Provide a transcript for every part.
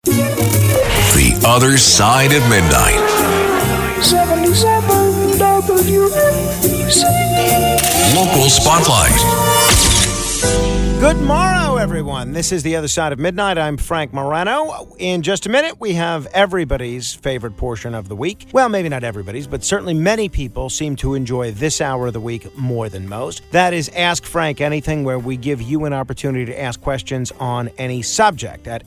The Other Side of Midnight. 77 WABC. Local Spotlight. Good morrow, everyone. This is The Other Side of Midnight. I'm Frank Morano. In just a minute, we have everybody's favorite portion of the week. Well, maybe not everybody's, but certainly many people seem to enjoy this hour of the week more than most. That is Ask Frank Anything, where we give you an opportunity to ask questions on any subject at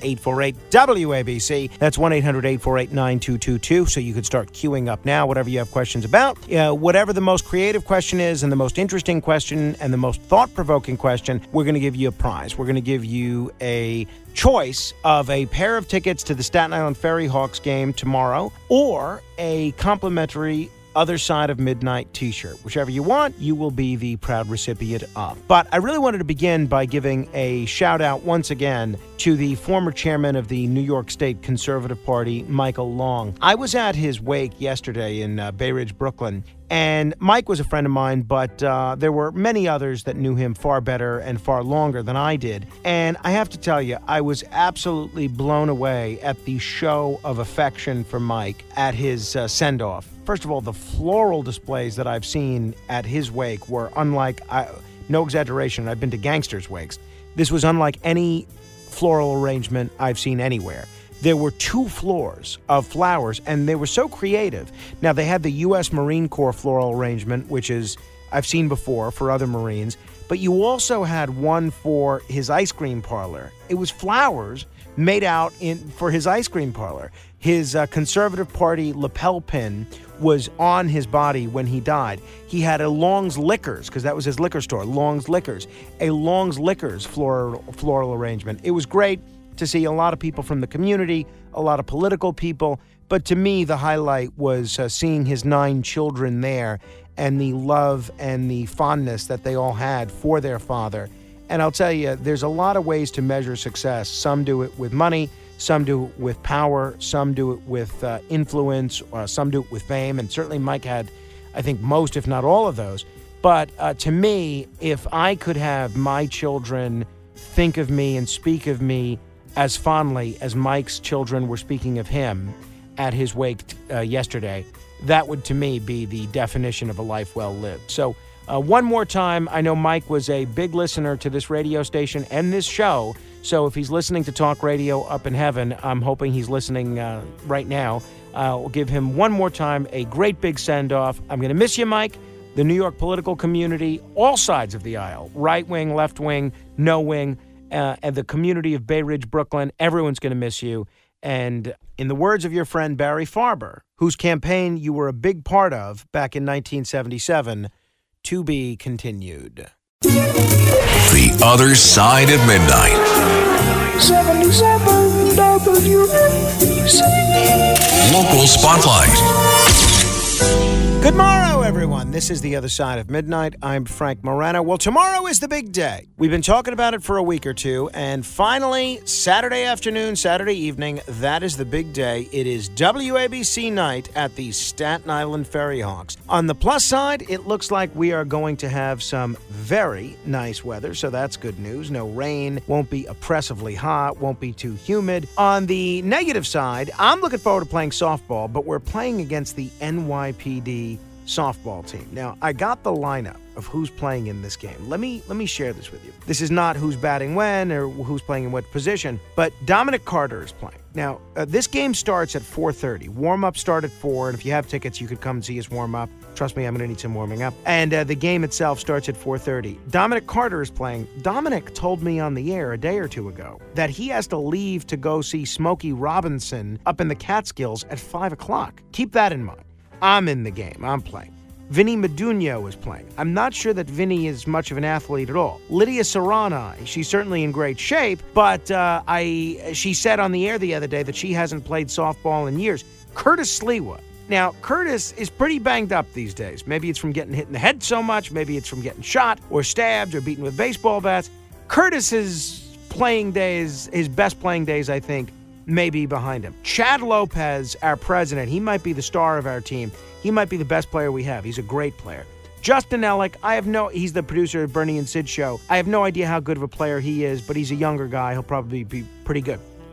800-848-WABC. That's 1-800-848-9222, so you could start queuing up now, whatever you have questions about. Whatever the most creative question is and the most interesting question and the most thought-provoking question, we're going to give you a prize. We're going to give you a choice of a pair of tickets to the Staten Island Ferry Hawks game tomorrow or a complimentary Other Side of Midnight t-shirt. Whichever you want, you will be the proud recipient of. But I really wanted to begin by giving a shout out once again to the former chairman of the New York State Conservative Party, Michael Long. I was at his wake yesterday in Bay Ridge, Brooklyn, and Mike was a friend of mine, but there were many others that knew him far better and far longer than I did. And I have to tell you, I was absolutely blown away at the show of affection for Mike at his send-off. First of all, the floral displays that I've seen at his wake were unlike, no exaggeration, I've been to gangsters' wakes. This was unlike any floral arrangement I've seen anywhere. There were 2 floors of flowers, and they were so creative. Now, they had the U.S. Marine Corps floral arrangement, which is I've seen before for other Marines, but you also had one for his ice cream parlor. It was flowers made out for his ice cream parlor. His Conservative Party lapel pin was on his body when he died. He had a Long's Liquors, because that was his liquor store, Long's Liquors, a Long's Liquors floral arrangement. It was great to see a lot of people from the community, a lot of political people, but to me, the highlight was seeing his 9 children there and the love and the fondness that they all had for their father. And I'll tell you, there's a lot of ways to measure success. Some do it with money, some do it with power, some do it with influence, some do it with fame, and certainly Mike had, I think, most, if not all of those. But to me, if I could have my children think of me and speak of me as fondly as Mike's children were speaking of him at his wake yesterday, that would, to me, be the definition of a life well lived. So one more time, I know Mike was a big listener to this radio station and this show, so if he's listening to talk radio up in heaven, I'm hoping he's listening right now. I'll give him one more time a great big send-off. I'm going to miss you, Mike. The New York political community, all sides of the aisle, right wing, left wing, no wing, and the community of Bay Ridge, Brooklyn, everyone's going to miss you. And in the words of your friend Barry Farber, whose campaign you were a big part of back in 1977, to be continued. The Other Side of Midnight. 77 WABC. Local Spotlight. Good morrow, everyone. This is The Other Side of Midnight. I'm Frank Morano. Well, tomorrow is the big day. We've been talking about it for a week or two, and finally, Saturday afternoon, Saturday evening, that is the big day. It is WABC night at the Staten Island Ferry Hawks. On the plus side, it looks like we are going to have some very nice weather, so that's good news. No rain, won't be oppressively hot, won't be too humid. On the negative side, I'm looking forward to playing softball, but we're playing against the NYPD softball team. Now, I got the lineup of who's playing in this game. Let me share this with you. This is not who's batting when or who's playing in what position, but Dominic Carter is playing. Now, this game starts at 4:30. Warm-up start at 4, and if you have tickets, you could come and see us warm up. Trust me, I'm going to need some warming up. And the game itself starts at 4:30. Dominic Carter is playing. Dominic told me on the air a day or two ago that he has to leave to go see Smokey Robinson up in the Catskills at 5 o'clock. Keep that in mind. I'm in the game. I'm playing. Vinny Medugno is playing. I'm not sure that Vinny is much of an athlete at all. Lydia Serrani, she's certainly in great shape, but she said on the air the other day that she hasn't played softball in years. Curtis Sliwa. Now, Curtis is pretty banged up these days. Maybe it's from getting hit in the head so much. Maybe it's from getting shot or stabbed or beaten with baseball bats. Curtis's playing days, his best playing days, I think, may be behind him. Chad Lopez, our president, he might be the star of our team. He might be the best player we have. He's a great player. Justin Ellick, he's the producer of Bernie and Sid show. I have no idea how good of a player he is, but he's a younger guy. He'll probably be pretty good.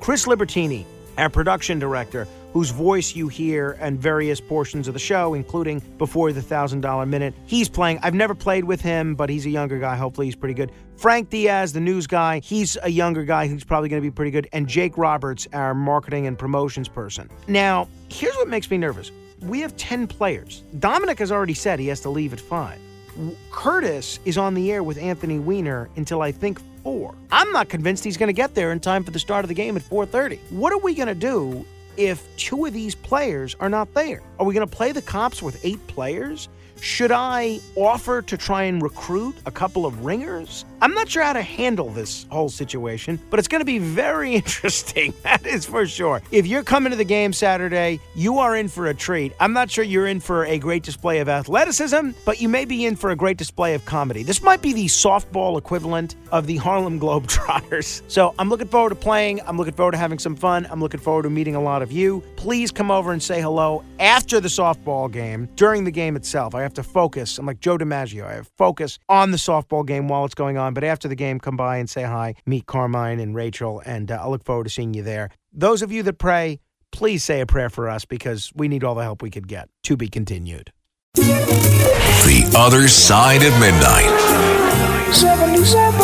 Chris Libertini, our production director, whose voice you hear in various portions of the show, including before the $1,000 Minute. He's playing. I've never played with him, but he's a younger guy. Hopefully he's pretty good. Frank Diaz, the news guy, he's a younger guy who's probably going to be pretty good. And Jake Roberts, our marketing and promotions person. Now, here's what makes me nervous. We have 10 players. Dominic has already said he has to leave at 5. Curtis is on the air with Anthony Weiner until I think 4. I'm not convinced he's going to get there in time for the start of the game at 4:30. What are we going to do if 2 of these players are not there? Are we going to play the cops with 8 players? Should I offer to try and recruit a couple of ringers? I'm not sure how to handle this whole situation, but it's going to be very interesting. That is for sure. If you're coming to the game Saturday, you are in for a treat. I'm not sure you're in for a great display of athleticism, but you may be in for a great display of comedy. This might be the softball equivalent of the Harlem Globetrotters. So I'm looking forward to playing. I'm looking forward to having some fun. I'm looking forward to meeting a lot of you. Please come over and say hello after the softball game, during the game itself. I have to focus. I'm like Joe DiMaggio. I have focus on the softball game while it's going on. But after the game, come by and say hi. Meet Carmine and Rachel, and I look forward to seeing you there. Those of you that pray, please say a prayer for us because we need all the help we could get. To be continued. The Other Side of Midnight. 77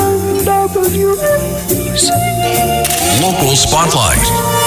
WABC. Local Spotlight.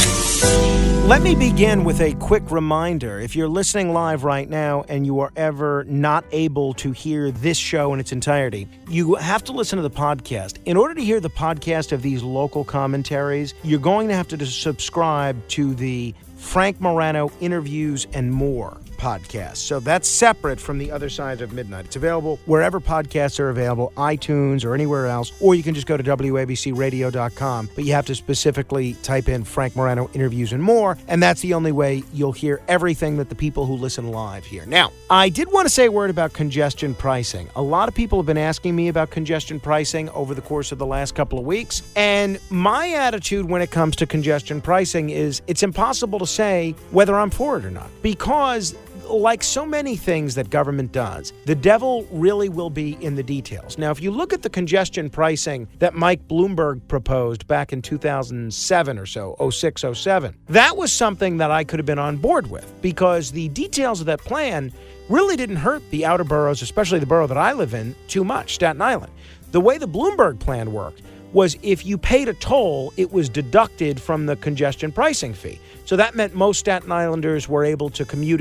Let me begin with a quick reminder. If you're listening live right now and you are ever not able to hear this show in its entirety, you have to listen to the podcast. In order to hear the podcast of these local commentaries, you're going to have to subscribe to the Frank Morano Interviews and More podcast. So that's separate from The Other Side of Midnight. It's available wherever podcasts are available, iTunes or anywhere else, or you can just go to WABCRadio.com. But you have to specifically type in Frank Morano Interviews and More, and that's the only way you'll hear everything that the people who listen live hear. Now, I did want to say a word about congestion pricing. A lot of people have been asking me about congestion pricing over the course of the last couple of weeks, and my attitude when it comes to congestion pricing is it's impossible to say whether I'm for it or not, because like so many things that government does, the devil really will be in the details. Now, if you look at the congestion pricing that Mike Bloomberg proposed back in 2007 or so, 06, 07, that was something that I could have been on board with because the details of that plan really didn't hurt the outer boroughs, especially the borough that I live in, too much, Staten Island. The way the Bloomberg plan worked was if you paid a toll, it was deducted from the congestion pricing fee. So that meant most Staten Islanders were able to commute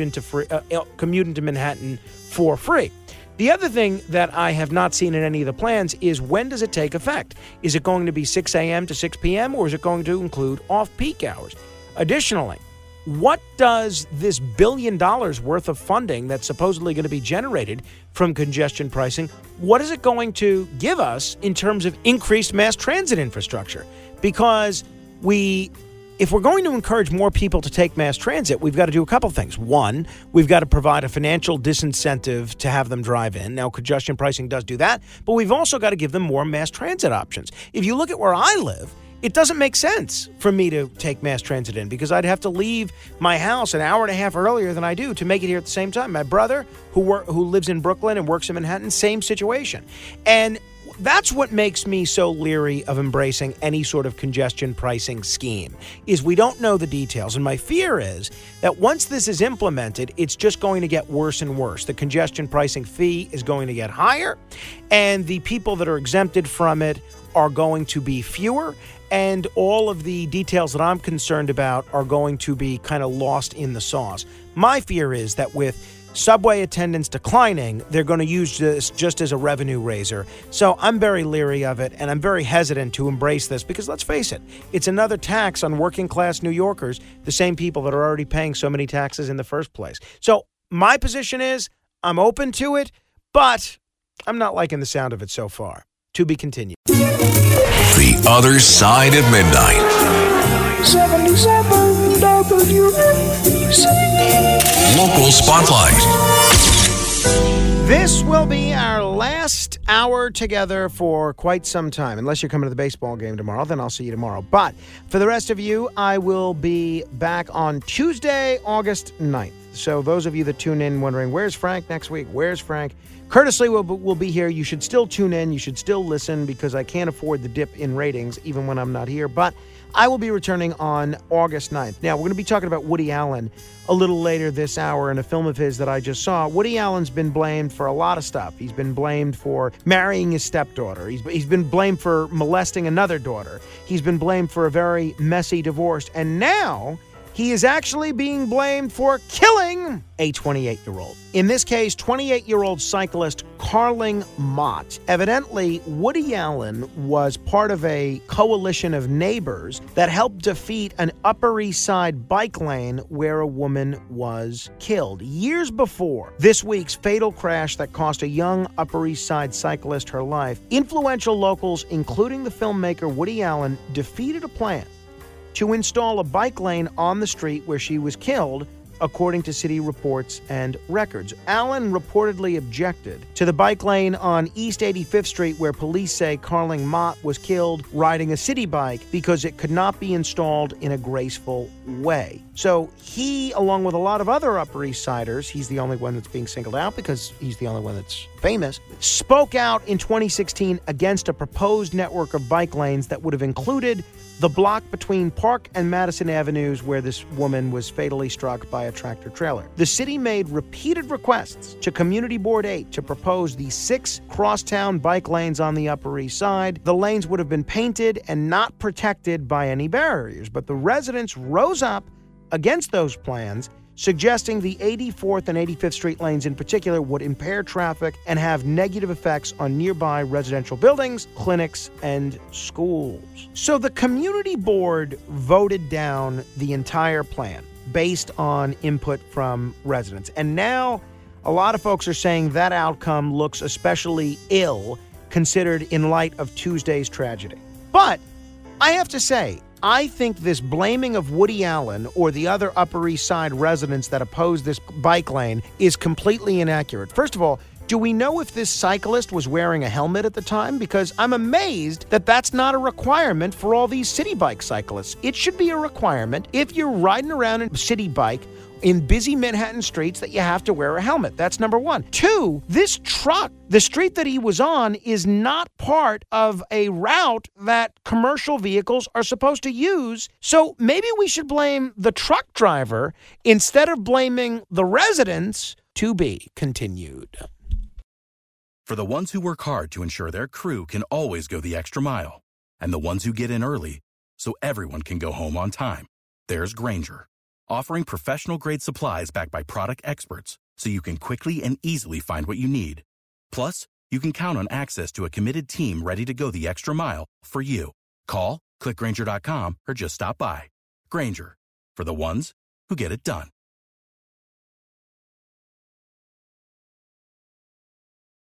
into Manhattan for free. The other thing that I have not seen in any of the plans is when does it take effect? Is it going to be 6 a.m. to 6 p.m. or is it going to include off-peak hours? Additionally, what does this $1 billion worth of funding that's supposedly going to be generated from congestion pricing, what is it going to give us in terms of increased mass transit infrastructure? Because if we're going to encourage more people to take mass transit, we've got to do a couple things. One, we've got to provide a financial disincentive to have them drive in. Now, congestion pricing does do that, but we've also got to give them more mass transit options. If you look at where I live, it doesn't make sense for me to take mass transit in because I'd have to leave my house an hour and a half earlier than I do to make it here at the same time. My brother, who lives in Brooklyn and works in Manhattan, same situation. And that's what makes me so leery of embracing any sort of congestion pricing scheme, is we don't know the details. And my fear is that once this is implemented, it's just going to get worse and worse. The congestion pricing fee is going to get higher, and the people that are exempted from it are going to be fewer, and all of the details that I'm concerned about are going to be kind of lost in the sauce. My fear is that with subway attendance declining, they're going to use this just as a revenue raiser. So I'm very leery of it, and I'm very hesitant to embrace this because, let's face it, it's another tax on working-class New Yorkers, the same people that are already paying so many taxes in the first place. So my position is I'm open to it, but I'm not liking the sound of it so far. To be continued. The Other Side of Midnight. 77 WABC. Local Spotlight. This will be our last hour together for quite some time. Unless you're coming to the baseball game tomorrow, then I'll see you tomorrow. But for the rest of you, I will be back on Tuesday, August 9th. So those of you that tune in wondering, where's Frank next week? Where's Frank? Curtis Lee will be here. You should still tune in. You should still listen because I can't afford the dip in ratings even when I'm not here. But I will be returning on August 9th. Now, we're going to be talking about Woody Allen a little later this hour in a film of his that I just saw. Woody Allen's been blamed for a lot of stuff. He's been blamed for marrying his stepdaughter. He's been blamed for molesting another daughter. He's been blamed for a very messy divorce. And now he is actually being blamed for killing a 28-year-old. In this case, 28-year-old cyclist Carling Mott. Evidently, Woody Allen was part of a coalition of neighbors that helped defeat an Upper East Side bike lane where a woman was killed. Years before this week's fatal crash that cost a young Upper East Side cyclist her life, influential locals, including the filmmaker Woody Allen, defeated a plan to install a bike lane on the street where she was killed, according to city reports and records. Allen reportedly objected to the bike lane on East 85th Street where police say Carling Mott was killed riding a city bike because it could not be installed in a graceful way. So he, along with a lot of other Upper East Siders, he's the only one that's being singled out because he's the only one that's famous, spoke out in 2016 against a proposed network of bike lanes that would have included the block between Park and Madison Avenues where this woman was fatally struck by a tractor trailer. The city made repeated requests to Community Board 8 to propose the 6 crosstown bike lanes on the Upper East Side. The lanes would have been painted and not protected by any barriers, but the residents rose up against those plans, suggesting the 84th and 85th Street lanes in particular would impair traffic and have negative effects on nearby residential buildings, clinics, and schools. So the community board voted down the entire plan based on input from residents. And now a lot of folks are saying that outcome looks especially ill considered in light of Tuesday's tragedy. But I have to say, I think this blaming of Woody Allen or the other Upper East Side residents that oppose this bike lane is completely inaccurate. First of all, do we know if this cyclist was wearing a helmet at the time? Because I'm amazed that that's not a requirement for all these city bike cyclists. It should be a requirement if you're riding around in a city bike in busy Manhattan streets that you have to wear a helmet. That's number one. Two, this truck, the street that he was on, is not part of a route that commercial vehicles are supposed to use. So maybe we should blame the truck driver instead of blaming the residents. To be continued. For the ones who work hard to ensure their crew can always go the extra mile, and the ones who get in early so everyone can go home on time, there's Grainger, offering professional-grade supplies backed by product experts so you can quickly and easily find what you need. Plus, you can count on access to a committed team ready to go the extra mile for you. Call, click Grainger.com, or just stop by. Grainger, for the ones who get it done.